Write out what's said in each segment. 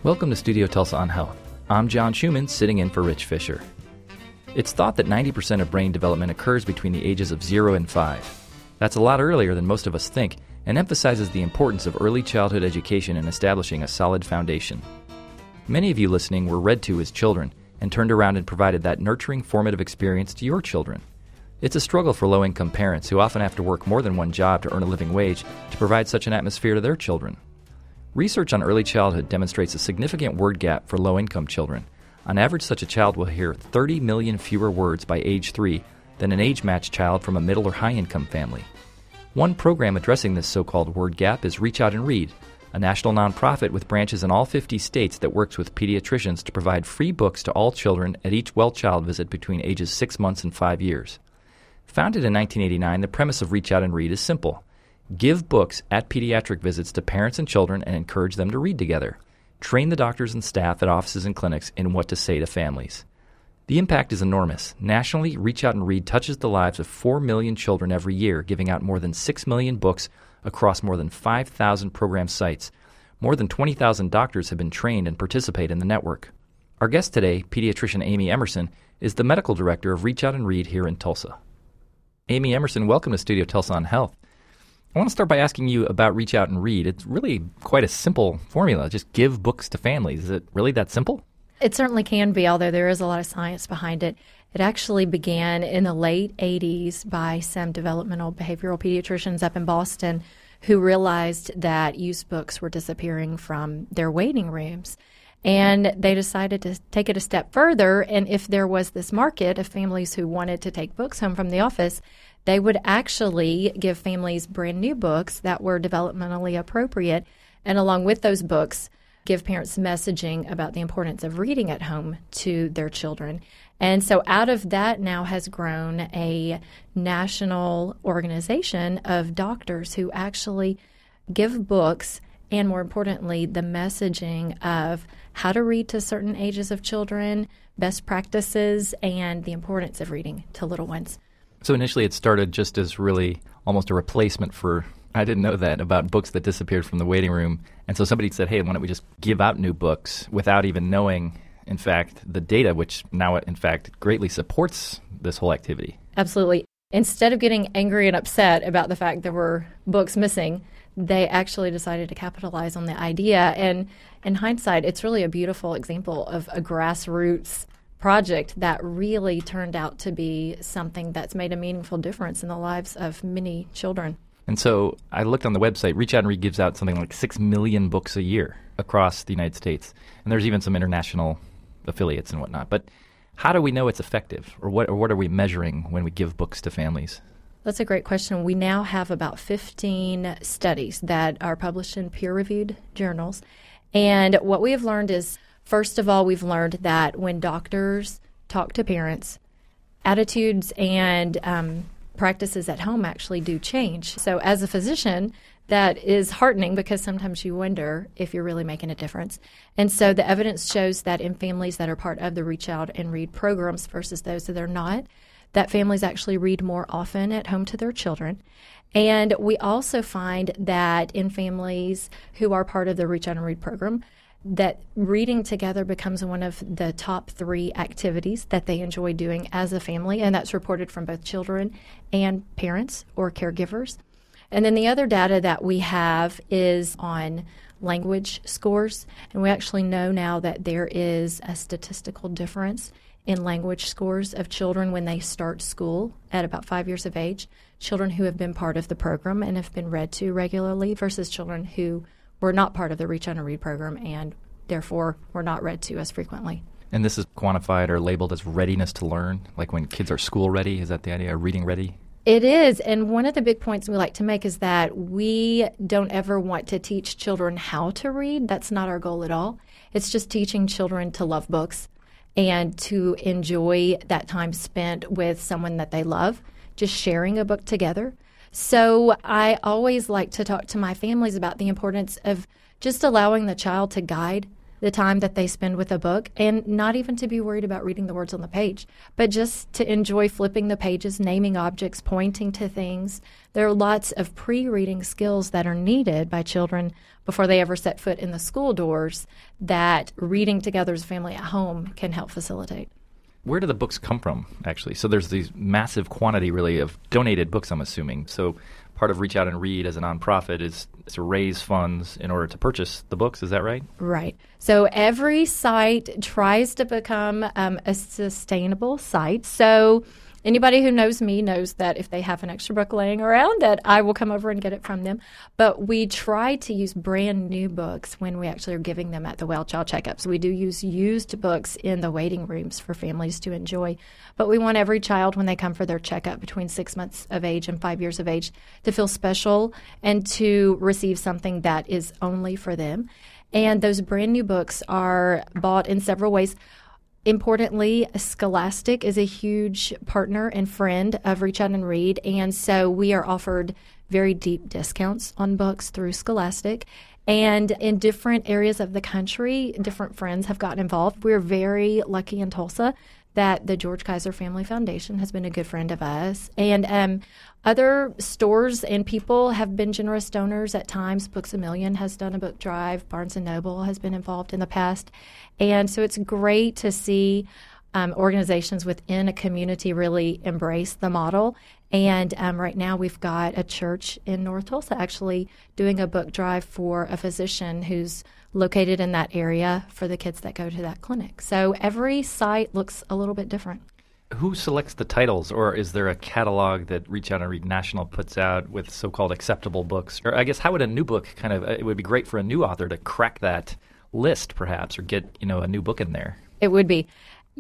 Welcome to Studio Tulsa on Health. I'm John Schumann, sitting in for Rich Fisher. It's thought that 90% of brain development occurs between the ages of 0 and 5. That's a lot earlier than most of us think, and emphasizes the importance of early childhood education in establishing a solid foundation. Many of you listening were read to as children and turned around and provided that nurturing, formative experience to your children. It's a struggle for low-income parents who often have to work more than one job to earn a living wage to provide such an atmosphere to their children. Research on early childhood demonstrates a significant word gap for low-income children. On average, such a child will hear 30 million fewer words by age 3 than an age-matched child from a middle or high-income family. One program addressing this so-called word gap is Reach Out and Read, a national nonprofit with branches in all 50 states that works with pediatricians to provide free books to all children at each well-child visit between ages 6 months and 5 years. Founded in 1989, the premise of Reach Out and Read is simple. Give books at pediatric visits to parents and children and encourage them to read together. Train the doctors and staff at offices and clinics in what to say to families. The impact is enormous. Nationally, Reach Out and Read touches the lives of 4 million children every year, giving out more than 6 million books across more than 5,000 program sites. More than 20,000 doctors have been trained and participate in the network. Our guest today, pediatrician Amy Emerson, is the medical director of Reach Out and Read here in Tulsa. Amy Emerson, welcome to Studio Tulsa on Health. I want to start by asking you about Reach Out and Read. It's really quite a simple formula. Just give books to families. Is it really that simple? It certainly can be, although there is a lot of science behind it. It actually began in the late 80s by some developmental behavioral pediatricians up in Boston who realized that used books were disappearing from their waiting rooms. And they decided to take it a step further, and if there was this market of families who wanted to take books home from the office, they would actually give families brand new books that were developmentally appropriate, and along with those books, give parents messaging about the importance of reading at home to their children. And so out of that now has grown a national organization of doctors who actually give books and, more importantly, the messaging of how to read to certain ages of children, best practices, and the importance of reading to little ones. So initially it started just as really almost a replacement for, I didn't know that, about books that disappeared from the waiting room. And so somebody said, hey, why don't we just give out new books without even knowing, in fact, the data, which now, in fact, greatly supports this whole activity. Absolutely. Instead of getting angry and upset about the fact there were books missing, they actually decided to capitalize on the idea. And in hindsight, it's really a beautiful example of a grassroots project that really turned out to be something that's made a meaningful difference in the lives of many children. And so I looked on the website. Reach Out and Read gives out something like 6 million books a year across the United States. And there's even some international affiliates and whatnot. But how do we know it's effective? Or what are we measuring when we give books to families? That's a great question. We now have about 15 studies that are published in peer-reviewed journals. And what we have learned is, first of all, we've learned that when doctors talk to parents, attitudes and practices at home actually do change. So as a physician, that is heartening because sometimes you wonder if you're really making a difference. And so the evidence shows that in families that are part of the Reach Out and Read programs versus those that are not, that families actually read more often at home to their children. And we also find that in families who are part of the Reach Out and Read program, that reading together becomes one of the top 3 activities that they enjoy doing as a family, and that's reported from both children and parents or caregivers. And then the other data that we have is on language scores, and we actually know now that there is a statistical difference in language scores of children when they start school at about 5 years of age, children who have been part of the program and have been read to regularly versus children who were not part of the Reach Out and Read program and therefore were not read to as frequently. And this is quantified or labeled as readiness to learn, like when kids are school ready. Is that the idea, reading ready? It is, and one of the big points we like to make is that we don't ever want to teach children how to read. That's not our goal at all. It's just teaching children to love books and to enjoy that time spent with someone that they love, just sharing a book together. So I always like to talk to my families about the importance of just allowing the child to guide the time that they spend with a book, and not even to be worried about reading the words on the page, but just to enjoy flipping the pages, naming objects, pointing to things. There are lots of pre-reading skills that are needed by children before they ever set foot in the school doors that reading together as a family at home can help facilitate. Where do the books come from, actually? So there's these massive quantity, really, of donated books, I'm assuming. So part of Reach Out and Read as a nonprofit is to raise funds in order to purchase the books. Is that right? Right. So every site tries to become a sustainable site. So anybody who knows me knows that if they have an extra book laying around, that I will come over and get it from them. But we try to use brand new books when we actually are giving them at the Well Child Checkups. We do use used books in the waiting rooms for families to enjoy. But we want every child, when they come for their checkup between 6 months of age and 5 years of age, to feel special and to receive something that is only for them. And those brand new books are bought in several ways. Importantly, Scholastic is a huge partner and friend of Reach Out and Read, and so we are offered very deep discounts on books through Scholastic. And in different areas of the country, different friends have gotten involved. We're very lucky in Tulsa that the George Kaiser Family Foundation has been a good friend of us. And other stores and people have been generous donors at times. Books A Million has done a book drive. Barnes & Noble has been involved in the past. And so it's great to see organizations within a community really embrace the model. And right now we've got a church in North Tulsa actually doing a book drive for a physician who's located in that area for the kids that go to that clinic. So every site looks a little bit different. Who selects the titles, or is there a catalog that Reach Out and Read National puts out with so-called acceptable books? Or I guess how would a new book it would be great for a new author to crack that list perhaps, or get, a new book in there? It would be.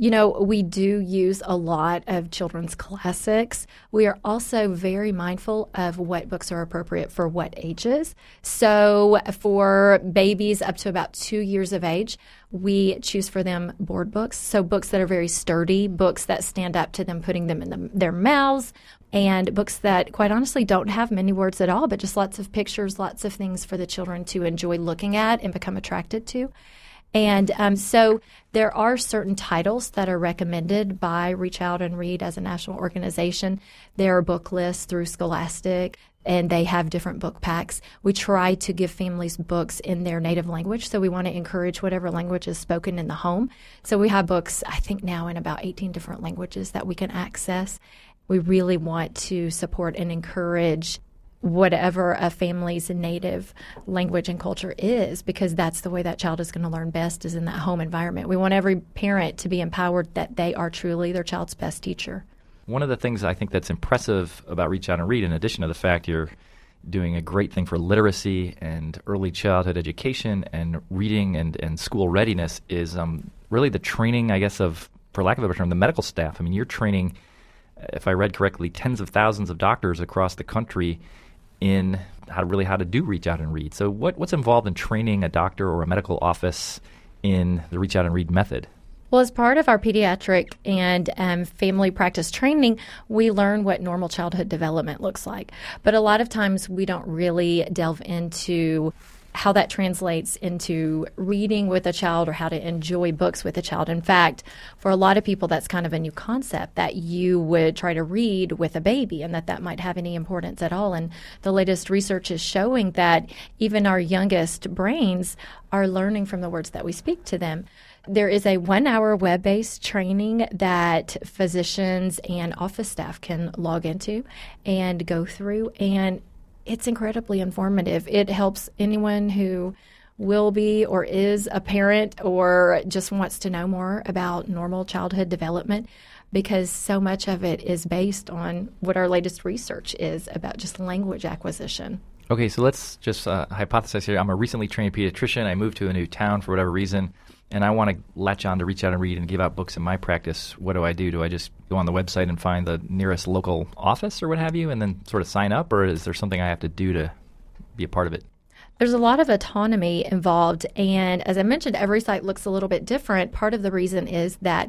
We do use a lot of children's classics. We are also very mindful of what books are appropriate for what ages. So for babies up to about 2 years of age, we choose for them board books. So books that are very sturdy, books that stand up to them, putting them in their mouths, and books that, quite honestly, don't have many words at all, but just lots of pictures, lots of things for the children to enjoy looking at and become attracted to. And so there are certain titles that are recommended by Reach Out and Read as a national organization. There are book lists through Scholastic, and they have different book packs. We try to give families books in their native language, so we want to encourage whatever language is spoken in the home. So we have books, I think now, in about 18 different languages that we can access. We really want to support and encourage whatever a family's native language and culture is, because that's the way that child is going to learn best, is in that home environment. We want every parent to be empowered that they are truly their child's best teacher. One of the things I think that's impressive about Reach Out and Read, in addition to the fact you're doing a great thing for literacy and early childhood education and reading and school readiness, is really the training, I guess, of, for lack of a better term, the medical staff. I mean, you're training, if I read correctly, tens of thousands of doctors across the country in how to do Reach Out and Read. So what's involved in training a doctor or a medical office in the Reach Out and Read method? Well, as part of our pediatric and family practice training, we learn what normal childhood development looks like. But a lot of times we don't really delve into how that translates into reading with a child or how to enjoy books with a child. In fact, for a lot of people, that's kind of a new concept, that you would try to read with a baby and that might have any importance at all. And the latest research is showing that even our youngest brains are learning from the words that we speak to them. There is a 1-hour web-based training that physicians and office staff can log into and go through, and it's incredibly informative. It helps anyone who will be or is a parent or just wants to know more about normal childhood development, because so much of it is based on what our latest research is about just language acquisition. Okay, so let's just hypothesize here. I'm a recently trained pediatrician. I moved to a new town for whatever reason, and I want to latch on to Reach Out and Read and give out books in my practice. What do I do? Do I just go on the website and find the nearest local office or what have you and then sort of sign up, or is there something I have to do to be a part of it? There's a lot of autonomy involved, and as I mentioned, every site looks a little bit different. Part of the reason is that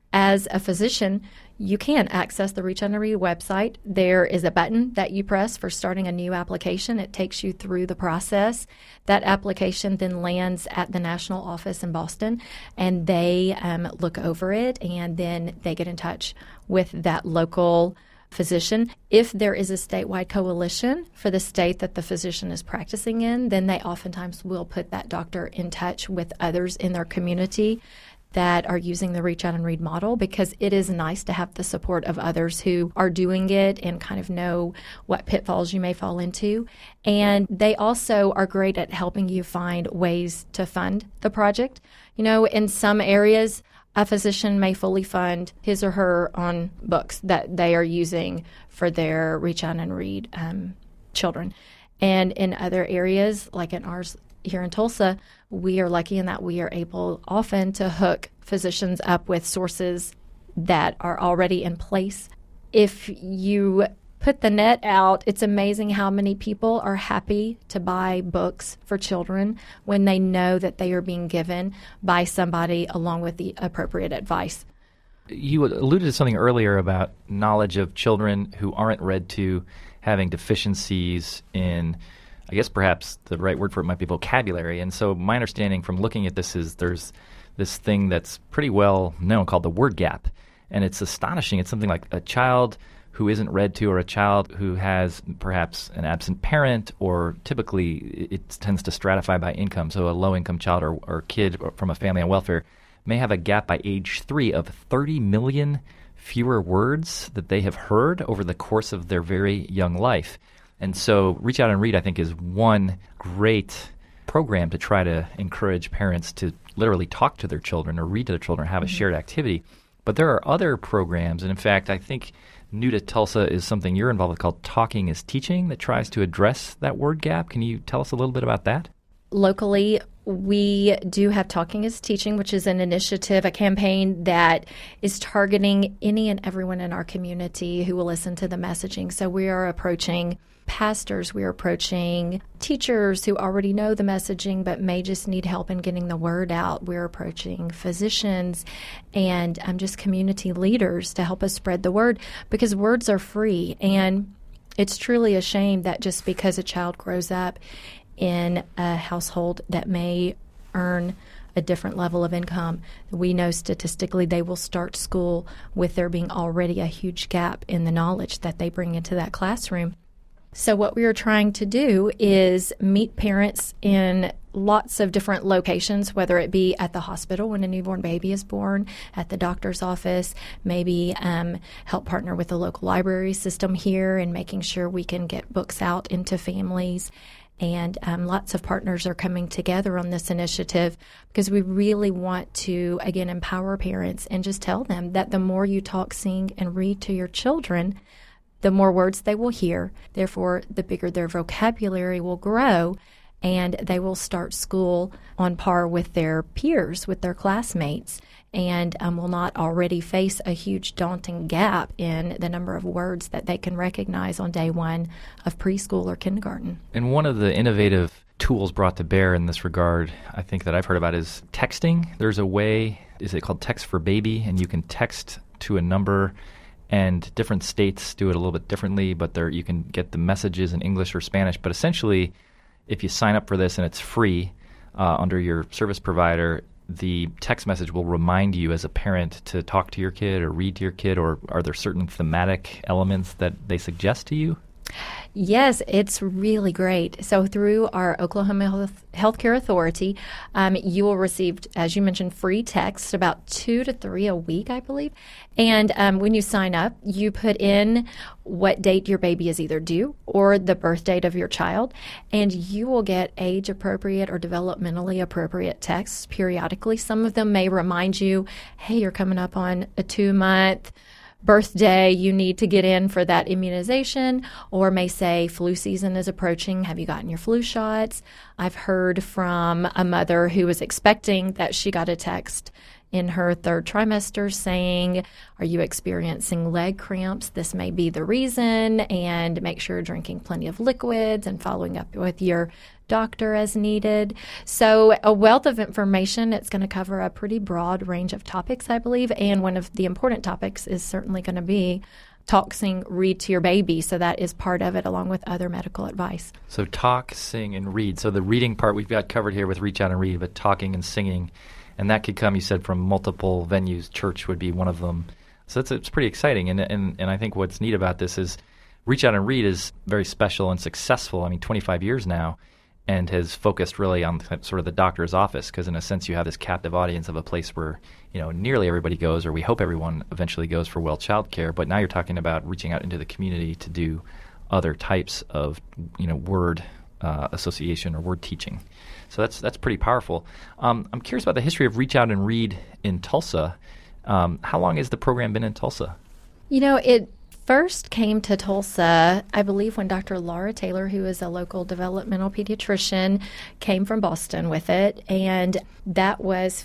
As a physician, you can access the Reach Out and Read website. There is a button that you press for starting a new application. It takes you through the process. That application then lands at the national office in Boston, and they look over it, and then they get in touch with that local physician. If there is a statewide coalition for the state that the physician is practicing in, then they oftentimes will put that doctor in touch with others in their community that are using the Reach Out and Read model, because it is nice to have the support of others who are doing it and kind of know what pitfalls you may fall into. And they also are great at helping you find ways to fund the project. You know, in some areas, a physician may fully fund his or her own books that they are using for their Reach Out and Read children. And in other areas, like in ours here in Tulsa, we are lucky in that we are able often to hook physicians up with sources that are already in place. If you put the net out, it's amazing how many people are happy to buy books for children when they know that they are being given by somebody along with the appropriate advice. You alluded to something earlier about knowledge of children who aren't read to having deficiencies in, I guess perhaps the right word for it might be vocabulary. And so my understanding from looking at this is there's this thing that's pretty well known called the word gap. And it's astonishing. It's something like a child who isn't read to, or a child who has perhaps an absent parent, or typically it tends to stratify by income. So a low-income child or kid from a family on welfare may have a gap by age 3 of 30 million fewer words that they have heard over the course of their very young life. And so Reach Out and Read, I think, is one great program to try to encourage parents to literally talk to their children or read to their children, have a shared activity. But there are other programs, and in fact, I think new to Tulsa is something you're involved with called Talking is Teaching that tries to address that word gap. Can you tell us a little bit about that? Locally, we do have Talking is Teaching, which is an initiative, a campaign that is targeting any and everyone in our community who will listen to the messaging. So we are approaching pastors, we are approaching teachers who already know the messaging but may just need help in getting the word out. We're approaching physicians and just community leaders to help us spread the word, because words are free. And it's truly a shame that just because a child grows up in a household that may earn a different level of income, we know statistically they will start school with there being already a huge gap in the knowledge that they bring into that classroom. So what we are trying to do is meet parents in lots of different locations, whether it be at the hospital when a newborn baby is born, at the doctor's office, maybe help partner with the local library system here and making sure we can get books out into families. And lots of partners are coming together on this initiative because we really want to, again, empower parents and just tell them that the more you talk, sing, and read to your children, the more words they will hear. Therefore, the bigger their vocabulary will grow, and they will start school on par with their peers, with their classmates, and will not already face a huge daunting gap in the number of words that they can recognize on day one of preschool or kindergarten. And one of the innovative tools brought to bear in this regard, I think, that I've heard about is texting. There's a way, is it called Text for Baby? And you can text to a number, and different states do it a little bit differently, but you can get the messages in English or Spanish. But essentially, if you sign up for this and it's free under your service provider, the text message will remind you as a parent to talk to your kid or read to your kid, or are there certain thematic elements that they suggest to you? Yes, it's really great. So through our Oklahoma Healthcare Authority, you will receive, as you mentioned, free text, about 2 to 3 a week, I believe. And when you sign up, you put in what date your baby is either due or the birth date of your child, and you will get age-appropriate or developmentally appropriate texts periodically. Some of them may remind you, hey, you're coming up on a 2-month birthday, you need to get in for that immunization, or may say flu season is approaching. Have you gotten your flu shots? I've heard from a mother who was expecting that she got a text in her 3rd trimester saying, are you experiencing leg cramps? This may be the reason, and make sure you're drinking plenty of liquids and following up with your doctor as needed. So a wealth of information. It's going to cover a pretty broad range of topics, I believe. And one of the important topics is certainly going to be talk, sing, read to your baby. So that is part of it, along with other medical advice. So talk, sing, and read. So the reading part we've got covered here with Reach Out and Read, but talking and singing, and that could come, you said, from multiple venues. Church would be one of them. So it's pretty exciting. And I think what's neat about this is Reach Out and Read is very special and successful. 25 years now, and has focused really on sort of the doctor's office, because in a sense you have this captive audience of a place where nearly everybody goes, or we hope everyone eventually goes, for well child care. But now you're talking about reaching out into the community to do other types of word association or word teaching. So that's pretty powerful. I'm curious about the history of Reach Out and Read in Tulsa. How long has the program been in Tulsa? It first came to Tulsa, I believe, when Dr. Laura Taylor, who is a local developmental pediatrician, came from Boston with it. And that was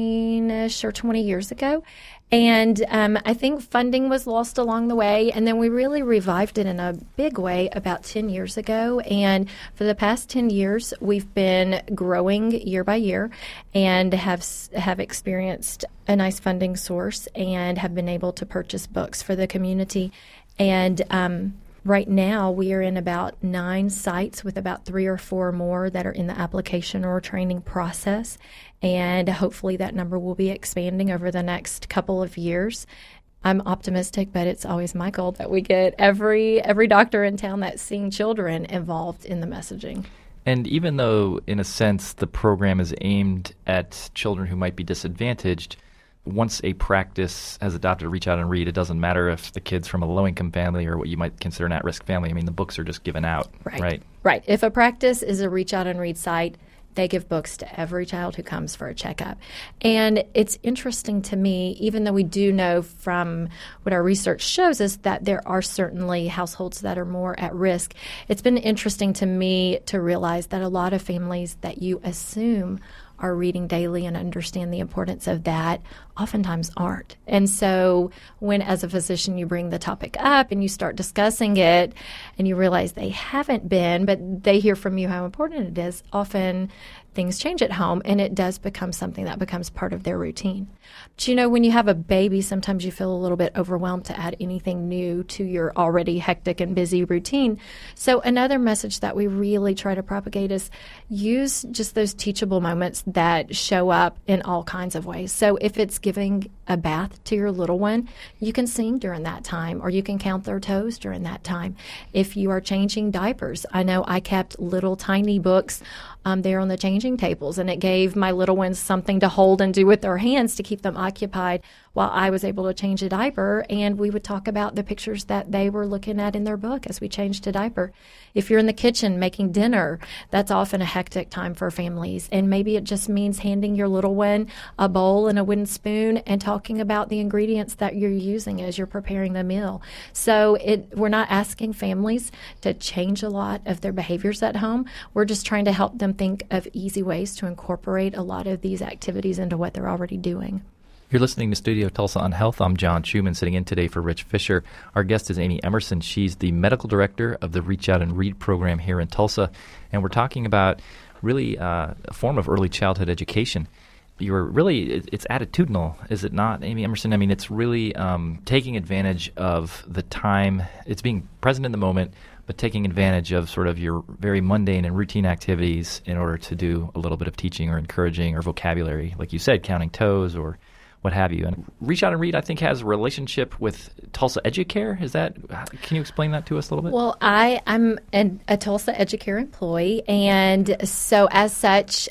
15-ish or 20 years ago. And I think funding was lost along the way. And then we really revived it in a big way about 10 years ago. And for the past 10 years, we've been growing year by year and have experienced a nice funding source and have been able to purchase books for the community. And right now, we are in about 9 sites with about 3 or 4 more that are in the application or training process. And hopefully that number will be expanding over the next couple of years. I'm optimistic, but it's always my goal that we get every doctor in town that's seeing children involved in the messaging. And even though, in a sense, the program is aimed at children who might be disadvantaged, once a practice has adopted Reach Out and Read, it doesn't matter if the kid's from a low-income family or what you might consider an at-risk family. The books are just given out, right? Right. If a practice is a Reach Out and Read site, they give books to every child who comes for a checkup. And it's interesting to me, even though we do know from what our research shows us that there are certainly households that are more at risk, it's been interesting to me to realize that a lot of families that you assume are reading daily and understand the importance of that oftentimes aren't. And so when, as a physician, you bring the topic up and you start discussing it and you realize they haven't been, but they hear from you how important it is, often things change at home and it does become something that becomes part of their routine. But when you have a baby, sometimes you feel a little bit overwhelmed to add anything new to your already hectic and busy routine. So another message that we really try to propagate is use just those teachable moments that show up in all kinds of ways. So if it's giving a bath to your little one, you can sing during that time, or you can count their toes during that time. If you are changing diapers, I know I kept little tiny books there on the changing tables, and it gave my little ones something to hold and do with their hands to keep them occupied while I was able to change a diaper, and we would talk about the pictures that they were looking at in their book as we changed a diaper. If you're in the kitchen making dinner, that's often a hectic time for families, and maybe it just means handing your little one a bowl and a wooden spoon and talking about the ingredients that you're using as you're preparing the meal. So we're not asking families to change a lot of their behaviors at home. We're just trying to help them think of easy ways to incorporate a lot of these activities into what they're already doing. You're listening to Studio Tulsa on Health. I'm John Schumann, sitting in today for Rich Fisher. Our guest is Amy Emerson. She's the medical director of the Reach Out and Read program here in Tulsa, and we're talking about really a form of early childhood education. It's attitudinal, is it not, Amy Emerson? It's really taking advantage of the time. It's being present in the moment, but taking advantage of sort of your very mundane and routine activities in order to do a little bit of teaching or encouraging or vocabulary, like you said, counting toes or what have you. And Reach Out and Read, I think, has a relationship with Tulsa Educare. Can you explain that to us a little bit? Well, I'm a Tulsa Educare employee, and so as such,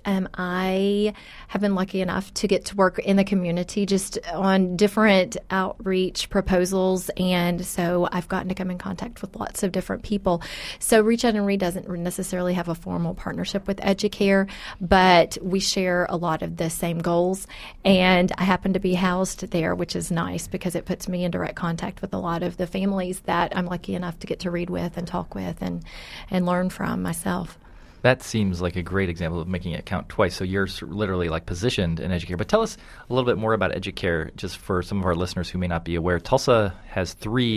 I have been lucky enough to get to work in the community just on different outreach proposals, and so I've gotten to come in contact with lots of different people. So Reach Out and Read doesn't necessarily have a formal partnership with Educare, but we share a lot of the same goals, and I happen to be housed there, which is nice because it puts me in direct contact with a lot of the families that I'm lucky enough to get to read with and talk with and learn from myself. That seems like a great example of making it count twice. So you're literally positioned in Educare. But tell us a little bit more about Educare, just for some of our listeners who may not be aware. Tulsa has 3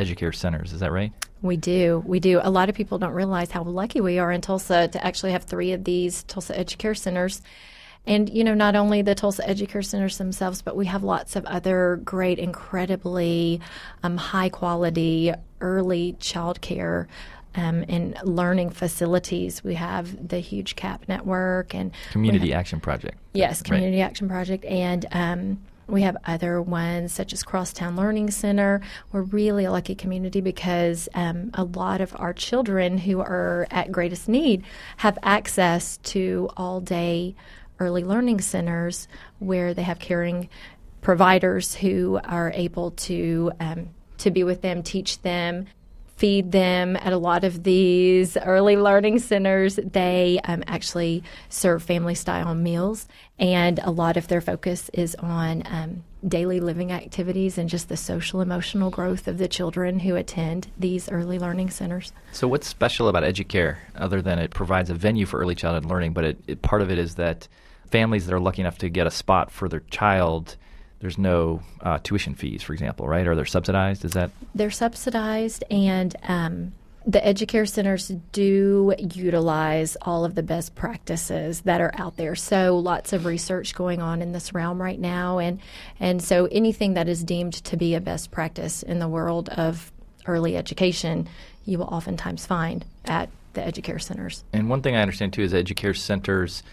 Educare centers. Is that right? We do. We do. A lot of people don't realize how lucky we are in Tulsa to actually have 3 of these Tulsa Educare centers. And, not only the Tulsa Educare centers themselves, but we have lots of other great, incredibly high-quality early child care and learning facilities. We have the huge CAP network and Community Action Project. Yes, Community Right. Action Project. And we have other ones such as Crosstown Learning Center. We're really a lucky community because a lot of our children who are at greatest need have access to all-day early learning centers where they have caring providers who are able to be with them, teach them, feed them. At a lot of these early learning centers, they actually serve family-style meals, and a lot of their focus is on daily living activities and just the social-emotional growth of the children who attend these early learning centers. So what's special about Educare, other than it provides a venue for early childhood learning, but part of it is that families that are lucky enough to get a spot for their child, there's no tuition fees, for example, right? Or they're subsidized? Is that? They're subsidized, and the Educare centers do utilize all of the best practices that are out there. So lots of research going on in this realm right now, and so anything that is deemed to be a best practice in the world of early education, you will oftentimes find at the Educare centers. And one thing I understand, too, is Educare centers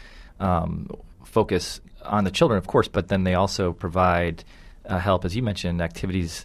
focus on the children, of course, but then they also provide help, as you mentioned, activities,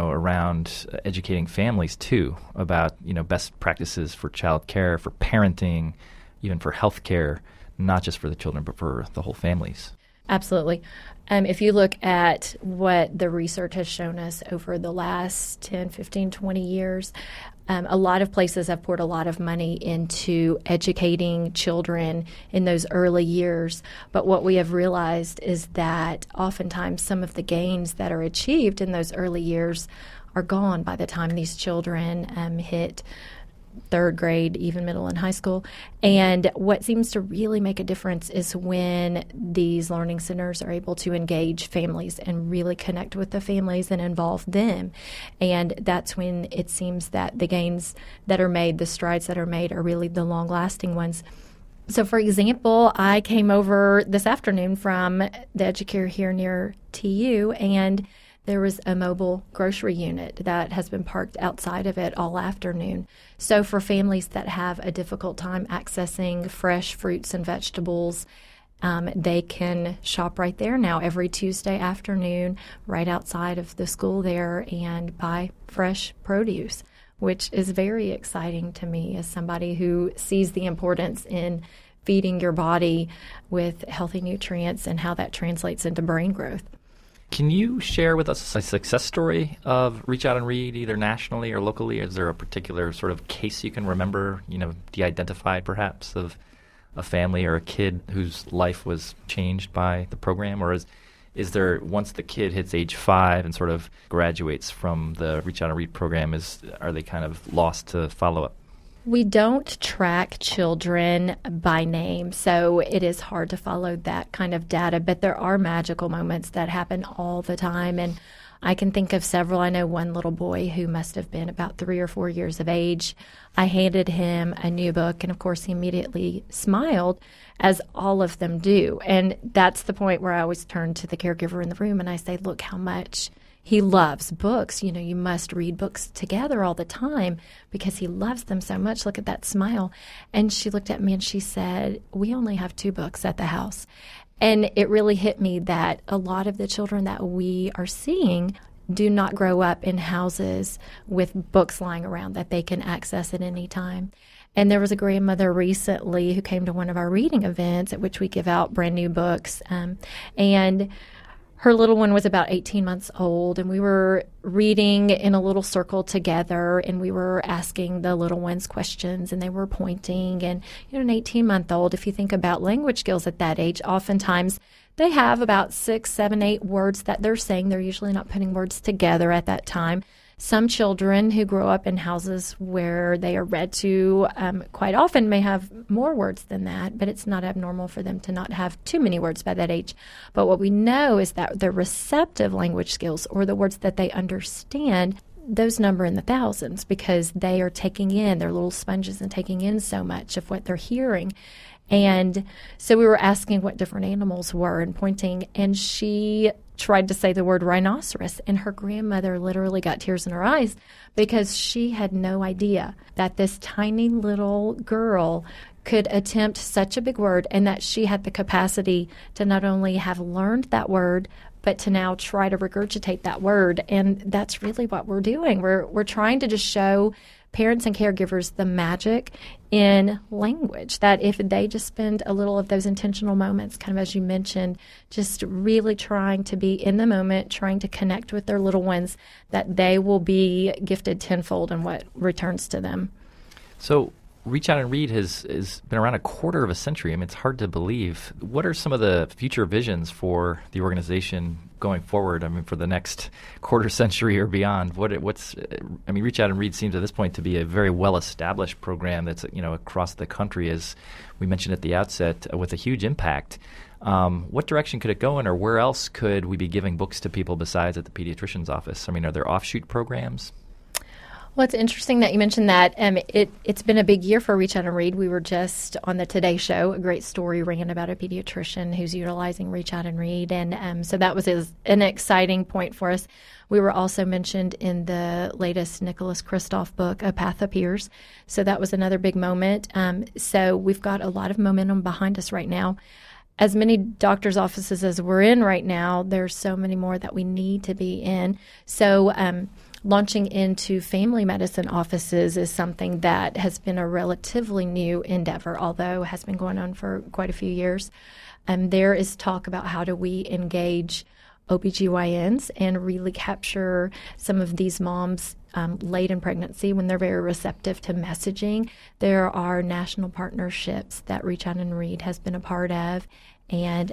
around educating families, too, about, best practices for child care, for parenting, even for health care, not just for the children, but for the whole families. Absolutely. If you look at what the research has shown us over the last 10, 15, 20 years, a lot of places have poured a lot of money into educating children in those early years. But what we have realized is that oftentimes some of the gains that are achieved in those early years are gone by the time these children hit third grade, even middle and high school. And what seems to really make a difference is when these learning centers are able to engage families and really connect with the families and involve them. And that's when it seems that the gains that are made, the strides that are made, are really the long-lasting ones. So, for example, I came over this afternoon from the Educare here near TU, and there was a mobile grocery unit that has been parked outside of it all afternoon. So for families that have a difficult time accessing fresh fruits and vegetables, they can shop right there now every Tuesday afternoon right outside of the school there and buy fresh produce, which is very exciting to me as somebody who sees the importance in feeding your body with healthy nutrients and how that translates into brain growth. Can you share with us a success story of Reach Out and Read, either nationally or locally? Is there a particular sort of case you can remember, de-identify perhaps, of a family or a kid whose life was changed by the program? Or is there, once the kid hits age 5 and sort of graduates from the Reach Out and Read program, are they kind of lost to follow-up? We don't track children by name, so it is hard to follow that kind of data, but there are magical moments that happen all the time, and I can think of several. I know one little boy who must have been about 3 or 4 years of age. I handed him a new book, and of course he immediately smiled, as all of them do, and that's the point where I always turn to the caregiver in the room and I say, look how much he loves books. You must read books together all the time because he loves them so much. Look at that smile. And she looked at me and she said, we only have 2 books at the house. And it really hit me that a lot of the children that we are seeing do not grow up in houses with books lying around that they can access at any time. And there was a grandmother recently who came to one of our reading events at which we give out brand new books. And her little one was about 18 months old, and we were reading in a little circle together, and we were asking the little ones questions, and they were pointing. And, an 18-month-old, if you think about language skills at that age, oftentimes they have about 6, 7, 8 words that they're saying. They're usually not putting words together at that time. Some children who grow up in houses where they are read to quite often may have more words than that, but it's not abnormal for them to not have too many words by that age. But what we know is that their receptive language skills, or the words that they understand, those number in the thousands because they are taking in, they're little sponges and taking in so much of what they're hearing. And so we were asking what different animals were and pointing, and she tried to say the word rhinoceros, and her grandmother literally got tears in her eyes because she had no idea that this tiny little girl could attempt such a big word and that she had the capacity to not only have learned that word, but to now try to regurgitate that word. And that's really what we're doing. We're trying to just show parents and caregivers the magic in language, that if they just spend a little of those intentional moments, kind of as you mentioned, just really trying to be in the moment, trying to connect with their little ones, that they will be gifted tenfold in what returns to them. So Reach Out and Read has been around a quarter of a century. I mean, it's hard to believe. What are some of the future visions for the organization going forward? I mean, for the next quarter century or beyond? Reach Out and Read seems at this point to be a very well-established program that's, across the country, as we mentioned at the outset, with a huge impact. What direction could it go in, or where else could we be giving books to people besides at the pediatrician's office? I mean, are there offshoot programs? Well, it's interesting that you mentioned that. It's been a big year for Reach Out and Read. We were just on the Today Show. A great story ran about a pediatrician who's utilizing Reach Out and Read. And so that was an exciting point for us. We were also mentioned in the latest Nicholas Kristof book, A Path Appears. So that was another big moment. So we've got a lot of momentum behind us right now. As many doctors' offices as we're in right now, there's so many more that we need to be in. So launching into family medicine offices is something that has been a relatively new endeavor, although has been going on for quite a few years. There is talk about how do we engage OBGYNs and really capture some of these moms late in pregnancy when they're very receptive to messaging. There are national partnerships that Reach Out and Read has been a part of, and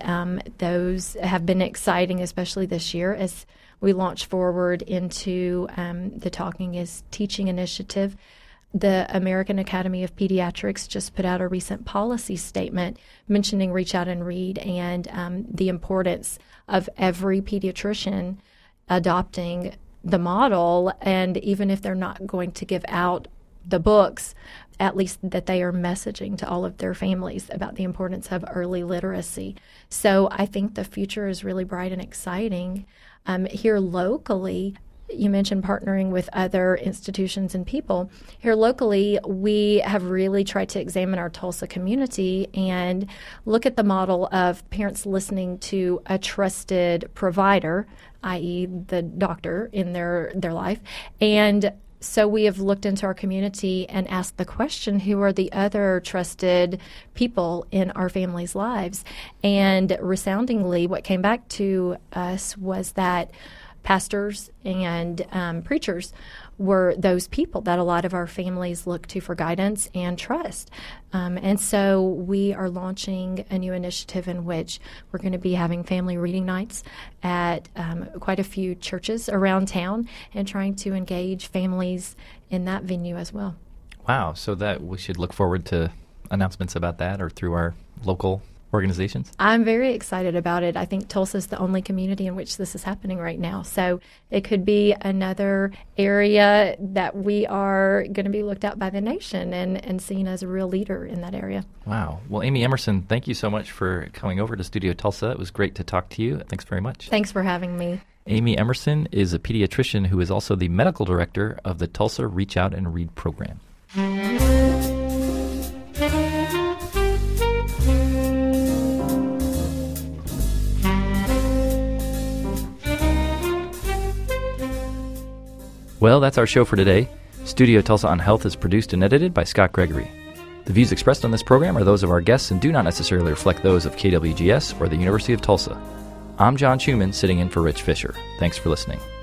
those have been exciting, especially this year as we launch forward into the Talking is Teaching initiative. The American Academy of Pediatrics just put out a recent policy statement mentioning Reach Out and Read and the importance of every pediatrician adopting the model, and even if they're not going to give out the books, at least that they are messaging to all of their families about the importance of early literacy. So I think the future is really bright and exciting. Here locally, you mentioned partnering with other institutions and people. Here locally, we have really tried to examine our Tulsa community and look at the model of parents listening to a trusted provider, i.e. the doctor in their life. And so we have looked into our community and asked the question, who are the other trusted people in our families' lives? And resoundingly, what came back to us was that pastors and preachers were those people that a lot of our families look to for guidance and trust. And so we are launching a new initiative in which we're going to be having family reading nights at quite a few churches around town and trying to engage families in that venue as well. Wow. So that we should look forward to announcements about that or through our local organizations? I'm very excited about it. I think Tulsa is the only community in which this is happening right now. So it could be another area that we are going to be looked at by the nation and seen as a real leader in that area. Wow. Well, Amy Emerson, thank you so much for coming over to Studio Tulsa. It was great to talk to you. Thanks very much. Thanks for having me. Amy Emerson is a pediatrician who is also the medical director of the Tulsa Reach Out and Read program. Well, that's our show for today. Studio Tulsa on Health is produced and edited by Scott Gregory. The views expressed on this program are those of our guests and do not necessarily reflect those of KWGS or the University of Tulsa. I'm John Schumann, sitting in for Rich Fisher. Thanks for listening.